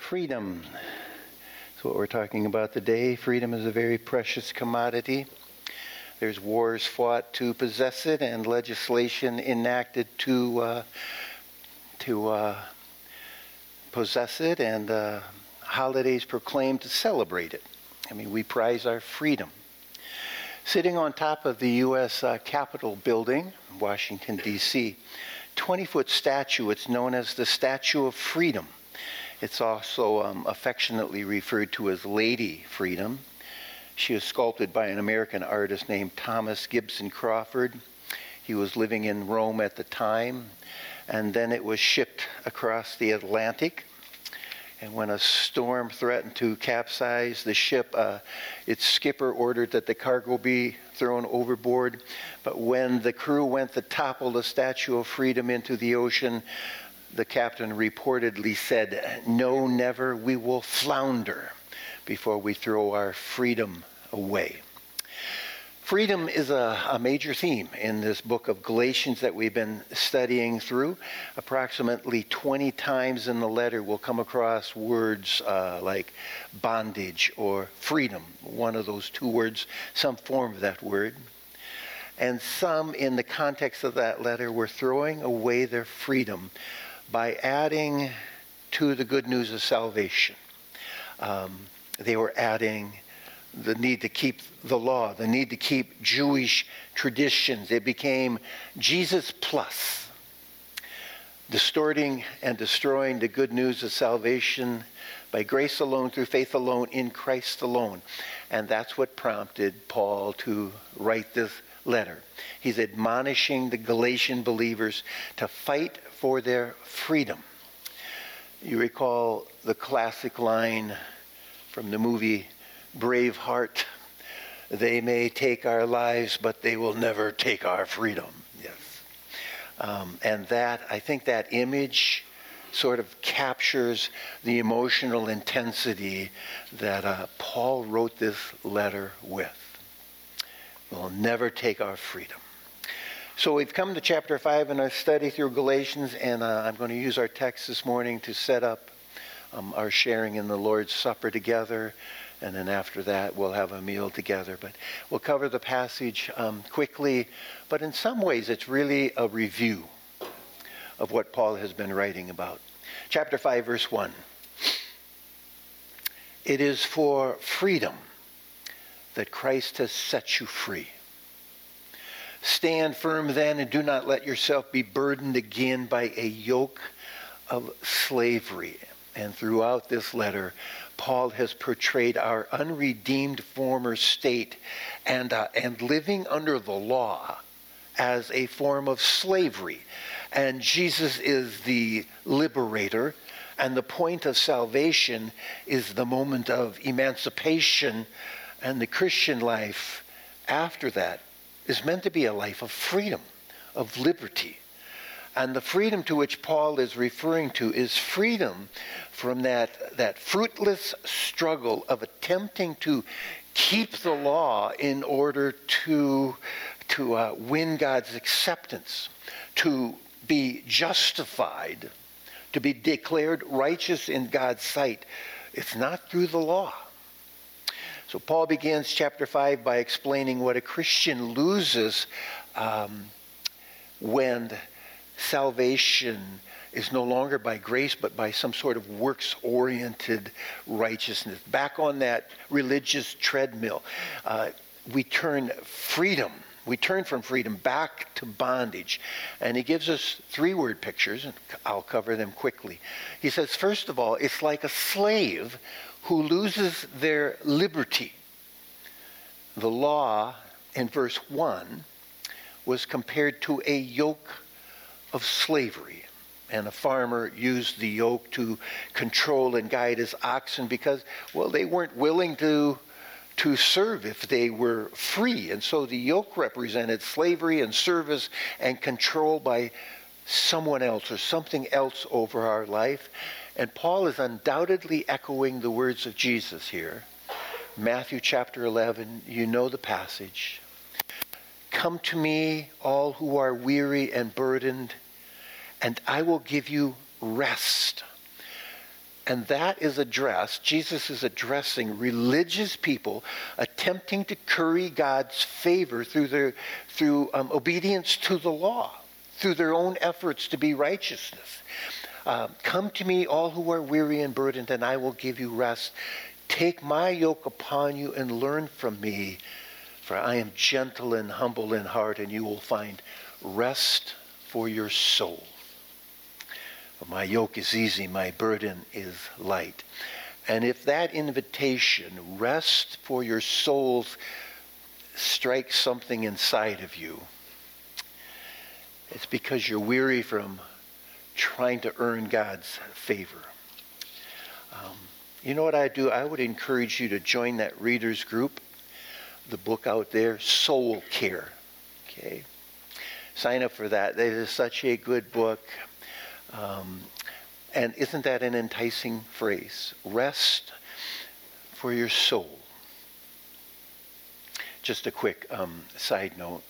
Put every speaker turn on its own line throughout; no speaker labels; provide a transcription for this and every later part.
Freedom. That's what we're talking about today. Freedom is a very precious commodity. There's wars fought to possess it and legislation enacted to possess it, and holidays proclaimed to celebrate it. I mean, we prize our freedom. Sitting on top of the U.S. Capitol building, Washington, D.C., 20-foot statue, it's known as the Statue of Freedom. It's also affectionately referred to as Lady Freedom. She was sculpted by an American artist named Thomas Gibson Crawford. He was living in Rome at the time, and then it was shipped across the Atlantic. And when a storm threatened to capsize the ship, its skipper ordered that the cargo be thrown overboard. But when the crew went to topple the Statue of Freedom into the ocean, the captain reportedly said, "No, never, we will flounder before we throw our freedom away." Freedom is a major theme in this book of Galatians that we've been studying through. Approximately 20 times in the letter we'll come across words like bondage or freedom, one of those two words, some form of that word. And some, in the context of that letter, were throwing away their freedom by adding to the good news of salvation. They were adding the need to keep the law, the need to keep Jewish traditions. It became Jesus plus, distorting and destroying the good news of salvation by grace alone, through faith alone, in Christ alone. And that's what prompted Paul to write this letter. He's admonishing the Galatian believers to fight for their freedom. You recall the classic line from the movie Braveheart: "They may take our lives, but they will never take our freedom." Yes. And that, I think that image sort of captures the emotional intensity that Paul wrote this letter with. We'll never take our freedom. So we've come to chapter 5 in our study through Galatians, and I'm going to use our text this morning to set up our sharing in the Lord's Supper together, and then after that we'll have a meal together. But we'll cover the passage quickly, but in some ways it's really a review of what Paul has been writing about. Chapter 5, verse 1. "It is for freedom that Christ has set you free. Stand firm then, and do not let yourself be burdened again by a yoke of slavery." And throughout this letter, Paul has portrayed our unredeemed former state and living under the law as a form of slavery. And Jesus is the liberator, and the point of salvation is the moment of emancipation, and the Christian life after that is meant to be a life of freedom, of liberty. And the freedom to which Paul is referring to is freedom from that fruitless struggle of attempting to keep the law in order to win God's acceptance, to be justified, to be declared righteous in God's sight. It's not through the law. So Paul begins chapter 5 by explaining what a Christian loses when salvation is no longer by grace, but by some sort of works-oriented righteousness. Back on that religious treadmill, we turn from freedom back to bondage. And he gives us 3 word pictures, and I'll cover them quickly. He says, first of all, it's like a slave who loses their liberty. The law, in verse 1, was compared to a yoke of slavery. And a farmer used the yoke to control and guide his oxen because, well, they weren't willing to serve if they were free. And so the yoke represented slavery and service and control by someone else or something else over our life. And Paul is undoubtedly echoing the words of Jesus here. Matthew chapter 11, you know the passage. "Come to me, all who are weary and burdened, and I will give you rest." And that is addressed, Jesus is addressing religious people attempting to curry God's favor through obedience to the law, through their own efforts to be righteousness. Come to me, all who are weary and burdened, and I will give you rest. Take my yoke upon you and learn from me, for I am gentle and humble in heart, and you will find rest for your soul. For my yoke is easy, my burden is light. And if that invitation, rest for your souls, strikes something inside of you, it's because you're weary from trying to earn God's favor. You know what I do? I would encourage you to join that readers group, the book out there, Soul Care. Okay? Sign up for that. It is such a good book. And isn't that an enticing phrase? Rest for your soul. Just a quick side note,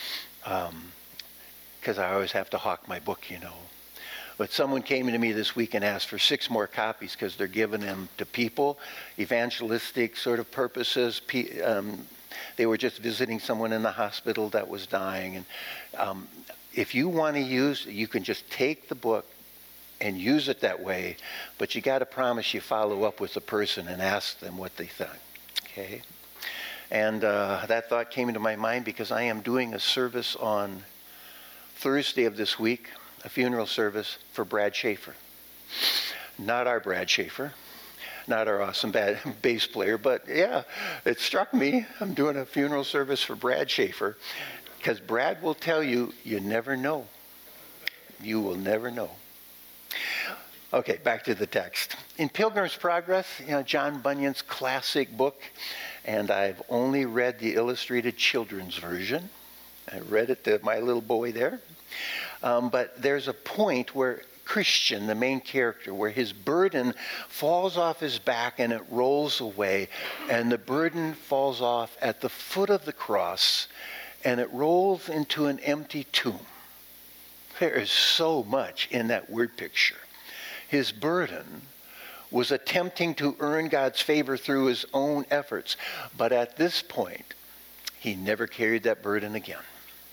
because I always have to hawk my book, you know. But someone came to me this week and asked for 6 more copies because they're giving them to people, evangelistic sort of purposes. They were just visiting someone in the hospital that was dying. And if you want to use, you can just take the book and use it that way, but you got to promise you follow up with the person and ask them what they think. Okay? And that thought came into my mind because I am doing a service on Thursday of this week, a funeral service for Brad Schaefer. Not our Brad Schaefer, not our awesome bass player, but yeah, it struck me. I'm doing a funeral service for Brad Schaefer because Brad will tell you, you never know. You will never know. Okay, back to the text. In Pilgrim's Progress, John Bunyan's classic book, and I've only read the illustrated children's version. I read it to my little boy there. But there's a point where Christian, the main character, where his burden falls off his back and it rolls away, and the burden falls off at the foot of the cross, and it rolls into an empty tomb. There is so much in that word picture. His burden was attempting to earn God's favor through his own efforts, but at this point, he never carried that burden again.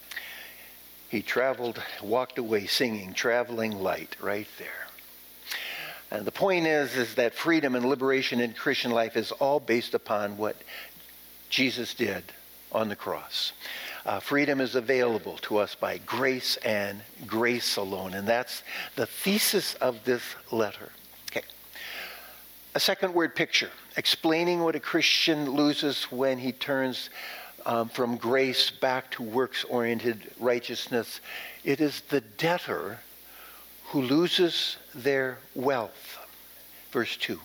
He walked away singing, traveling light, right there. And the point is that freedom and liberation in Christian life is all based upon what Jesus did on the cross. Freedom is available to us by grace and grace alone. And that's the thesis of this letter. Okay. A second word picture, explaining what a Christian loses when he turns from grace back to works-oriented righteousness. It is the debtor who loses their wealth. Verse 2.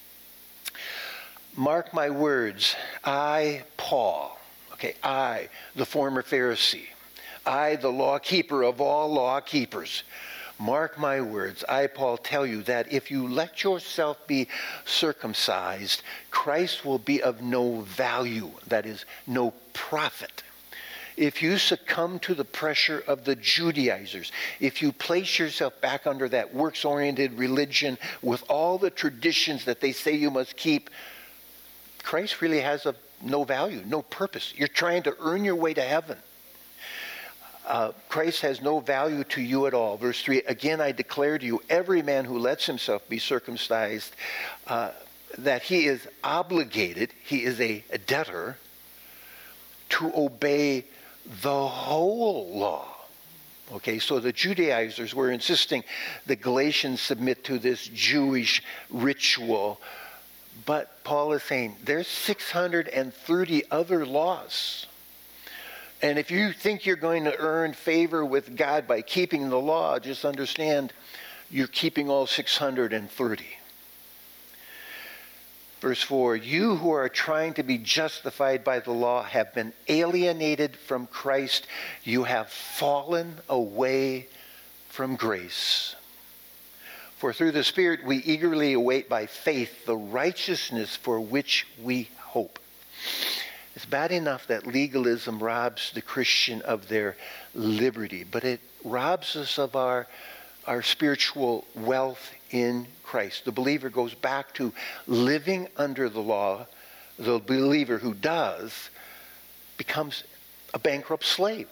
Mark my words, I, Paul, I, the former Pharisee, I, the law keeper of all law keepers, mark my words, I, Paul, tell you that if you let yourself be circumcised, Christ will be of no value, that is, no profit. If you succumb to the pressure of the Judaizers, if you place yourself back under that works-oriented religion with all the traditions that they say you must keep, Christ really has no value, no purpose. You're trying to earn your way to heaven. Christ has no value to you at all. Verse 3, again I declare to you, every man who lets himself be circumcised, that he is obligated, he is a debtor, to obey the whole law. Okay, so the Judaizers were insisting the Galatians submit to this Jewish ritual. But Paul is saying there's 630 other laws. And if you think you're going to earn favor with God by keeping the law, just understand you're keeping all 630. Verse 4, you who are trying to be justified by the law have been alienated from Christ. You have fallen away from grace. For through the Spirit we eagerly await by faith the righteousness for which we hope. It's bad enough that legalism robs the Christian of their liberty, but it robs us of our our spiritual wealth in Christ. The believer goes back to living under the law. The believer who does becomes a bankrupt slave,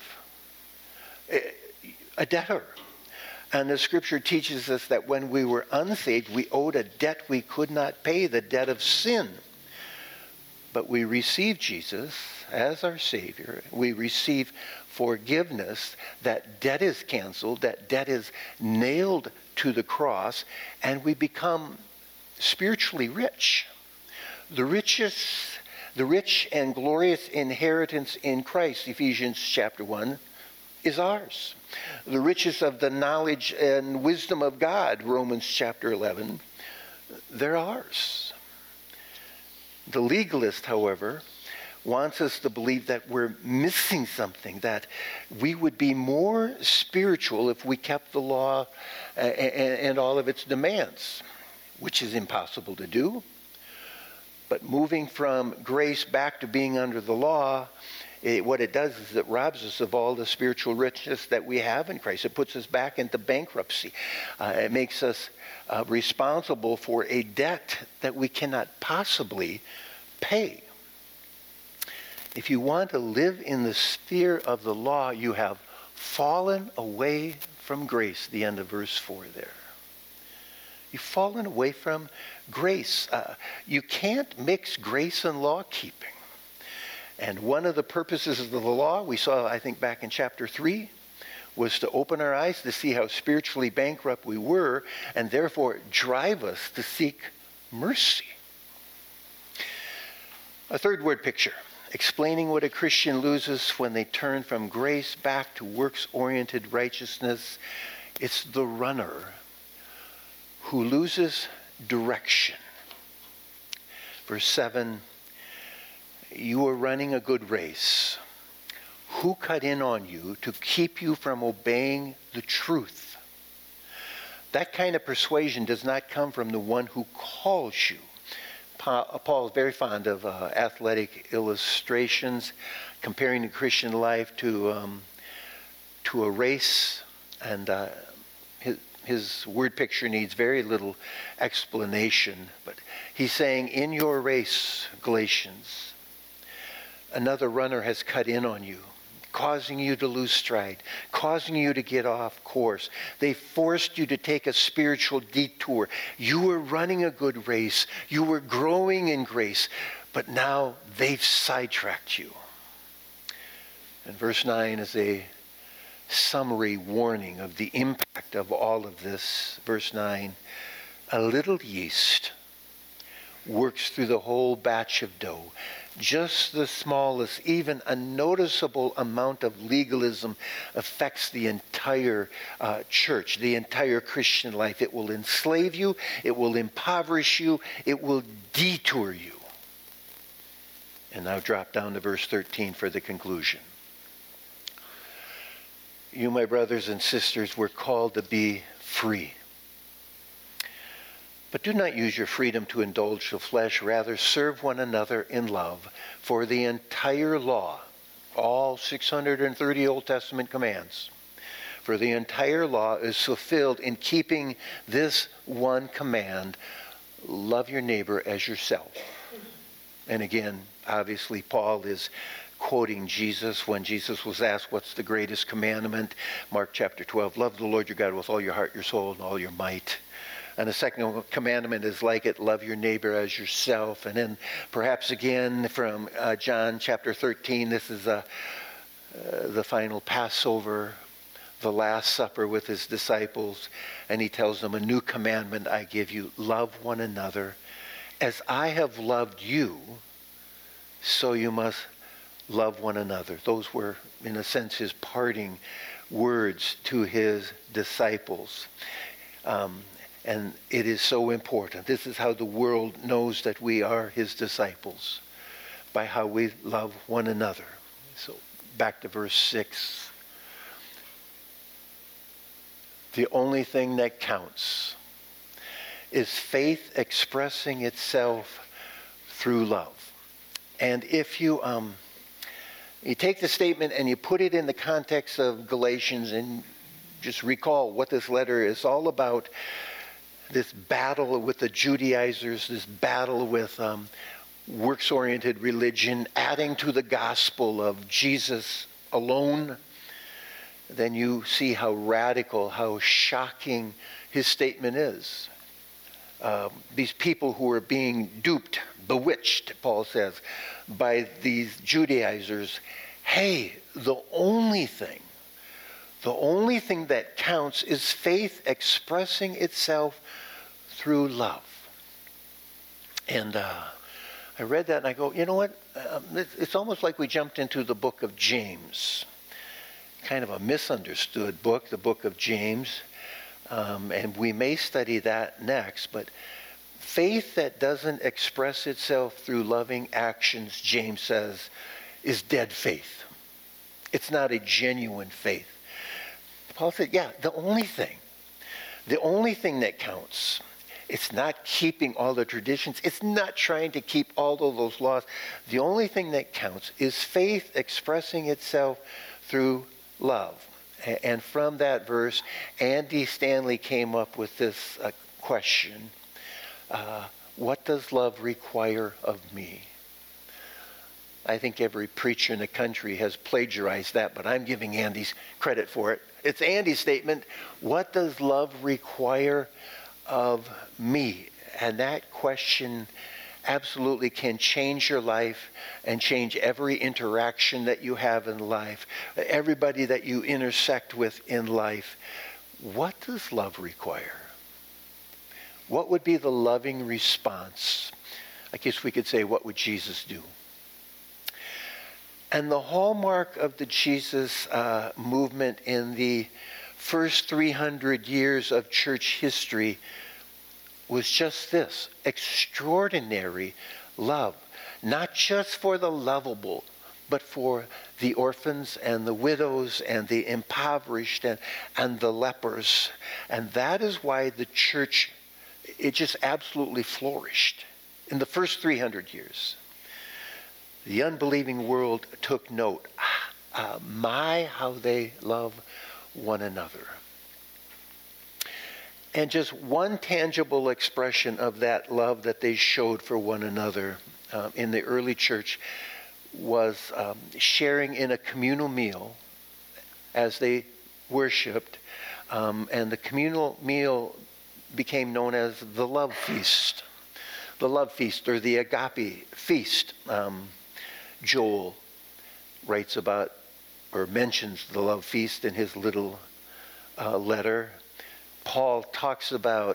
a debtor. And the scripture teaches us that when we were unsaved, we owed a debt we could not pay, the debt of sin. But we receive Jesus as our Savior. We receive forgiveness. That debt is canceled. That debt is nailed to the cross. And we become spiritually rich. The rich and glorious inheritance in Christ, Ephesians chapter 1, is ours. The riches of the knowledge and wisdom of God, Romans chapter 11, they're ours. The legalist, however, wants us to believe that we're missing something, that we would be more spiritual if we kept the law and all of its demands, which is impossible to do. But moving from grace back to being under the law, what it does is it robs us of all the spiritual richness that we have in Christ. It puts us back into bankruptcy. It makes us responsible for a debt that we cannot possibly pay. If you want to live in the sphere of the law, you have fallen away from grace, the end of verse 4 there. You've fallen away from grace. You can't mix grace and law keeping. And one of the purposes of the law, we saw, I think, back in chapter 3, was to open our eyes to see how spiritually bankrupt we were, and therefore drive us to seek mercy. A third word picture, explaining what a Christian loses when they turn from grace back to works-oriented righteousness. It's the runner who loses direction. Verse 7, you are running a good race. Who cut in on you to keep you from obeying the truth? That kind of persuasion does not come from the one who calls you. Paul is very fond of athletic illustrations, comparing the Christian life to a race, and his word picture needs very little explanation. But he's saying, in your race, Galatians, another runner has cut in on you, causing you to lose stride, causing you to get off course. They forced you to take a spiritual detour. You were running a good race. You were growing in grace, but now they've sidetracked you. And verse 9 is a summary warning of the impact of all of this. Verse 9, a little yeast works through the whole batch of dough. Just the smallest, even a noticeable amount of legalism affects the entire church, the entire Christian life. It will enslave you. It will impoverish you. It will detour you. And now drop down to verse 13 for the conclusion. You, my brothers and sisters, were called to be free. But do not use your freedom to indulge the flesh. Rather, serve one another in love. For the entire law, all 630 Old Testament commands, for the entire law is fulfilled in keeping this one command, love your neighbor as yourself. And again, obviously, Paul is quoting Jesus when Jesus was asked, what's the greatest commandment? Mark chapter 12, love the Lord your God with all your heart, your soul, and all your might. And the second commandment is like it, love your neighbor as yourself. And then perhaps again from John chapter 13, this is the final Passover, the Last Supper with his disciples. And he tells them, a new commandment I give you, love one another. As I have loved you, so you must love one another. Those were, in a sense, his parting words to his disciples. And it is so important. This is how the world knows that we are his disciples, by how we love one another. So back to verse 6. The only thing that counts is faith expressing itself through love. And if you take the statement and you put it in the context of Galatians, and just recall what this letter is all about. This battle with the Judaizers, this battle with works-oriented religion, adding to the gospel of Jesus alone. Then you see how radical, how shocking his statement is. These people who are being duped, bewitched, Paul says, by these Judaizers. Hey, the only thing that counts is faith expressing itself through love. And I read that and I go, you know what? It's almost like we jumped into the book of James. Kind of a misunderstood book, the book of James. And we may study that next, but faith that doesn't express itself through loving actions, James says, is dead faith. It's not a genuine faith. Paul said, yeah, the only thing that counts, it's not keeping all the traditions. It's not trying to keep all of those laws. The only thing that counts is faith expressing itself through love. And from that verse, Andy Stanley came up with this question. What does love require of me? I think every preacher in the country has plagiarized that, but I'm giving Andy's credit for it. It's Andy's statement. What does love require of me? And that question absolutely can change your life and change every interaction that you have in life, everybody that you intersect with in life. What does love require? What would be the loving response? I guess we could say, what would Jesus do? And the hallmark of the Jesus movement in the first 300 years of church history was just this: extraordinary love. Not just for the lovable, but for the orphans and the widows and the impoverished and the lepers. And that is why the church, it just absolutely flourished in the first 300 years. The unbelieving world took note. How they love one another. And just one tangible expression of that love that they showed for one another in the early church was sharing in a communal meal as they worshiped. And the communal meal became known as the love feast. The love feast, or the agape feast. Joel writes about or mentions the love feast in his little letter. Paul talks about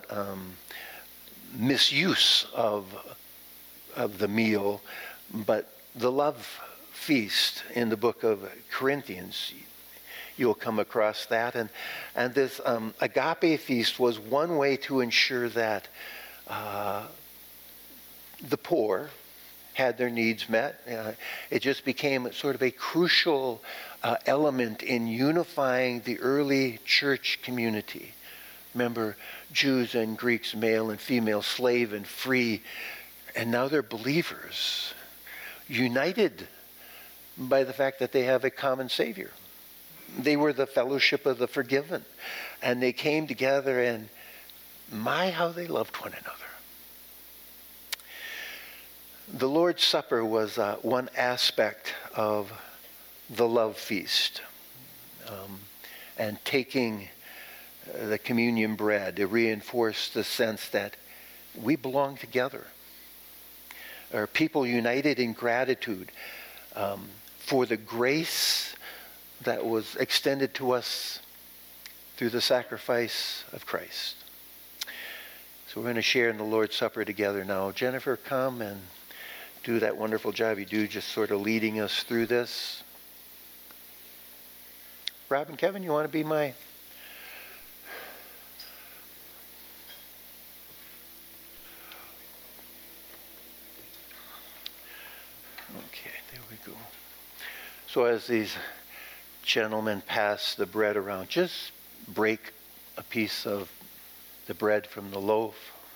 misuse of the meal, but the love feast in the book of Corinthians, you'll come across that. And this agape feast was one way to ensure that the poor had their needs met. It just became sort of a crucial element in unifying the early church community. Remember, Jews and Greeks, male and female, slave and free, and now they're believers, united by the fact that they have a common Savior. They were the fellowship of the forgiven, and they came together, and how they loved one another. The Lord's Supper was one aspect of the love feast, and taking the communion bread to reinforce the sense that we belong together. Are people united in gratitude for the grace that was extended to us through the sacrifice of Christ. So we're going to share in the Lord's Supper together now. Jennifer, come and do that wonderful job you do, just sort of leading us through this. Rob and Kevin, you want to be my... Okay, there we go. So as these gentlemen pass the bread around, just break a piece of the bread from the loaf.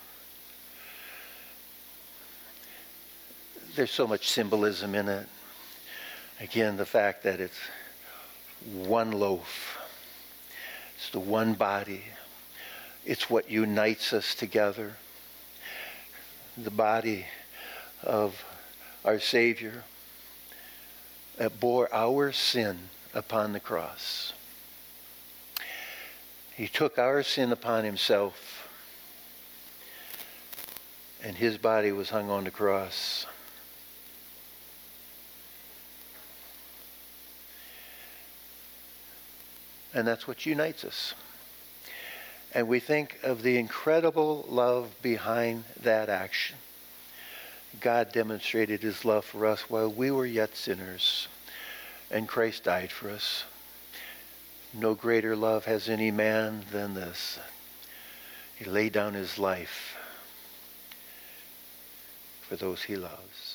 There's so much symbolism in it. Again, the fact that it's one loaf It's the one body. It's what unites us together. The body of our Savior that bore our sin upon the cross. He took our sin upon himself, and his body was hung on the cross. And that's what unites us. And we think of the incredible love behind that action. God demonstrated his love for us while we were yet sinners, and Christ died for us. No greater love has any man than this. He laid down his life for those he loves.